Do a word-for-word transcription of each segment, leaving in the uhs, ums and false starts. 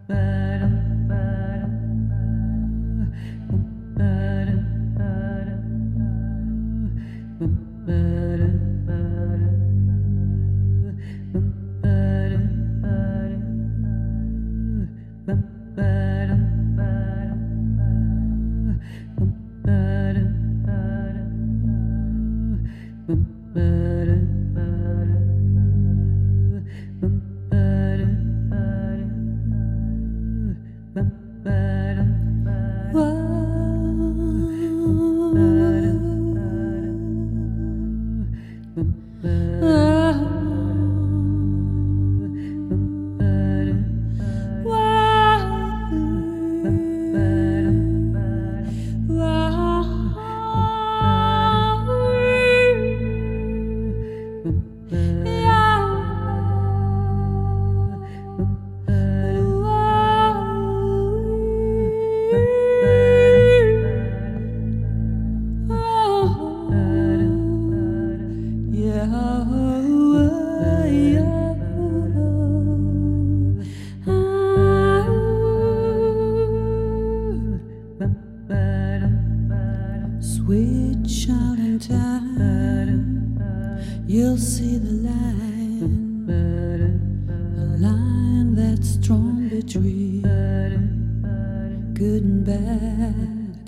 Sweet child in time, you'll see the line, a line that's drawn between good and bad.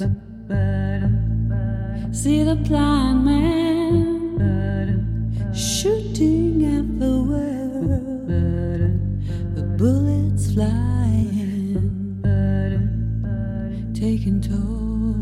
See the blind man shooting at the world, the bullets flying, taking toll.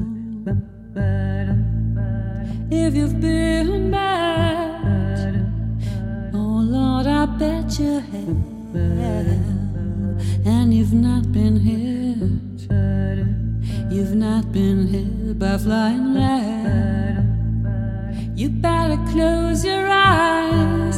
If you've been bad, oh Lord, I bet you have, and you've not been hit, you've not been hit by flying lead. You better close your eyes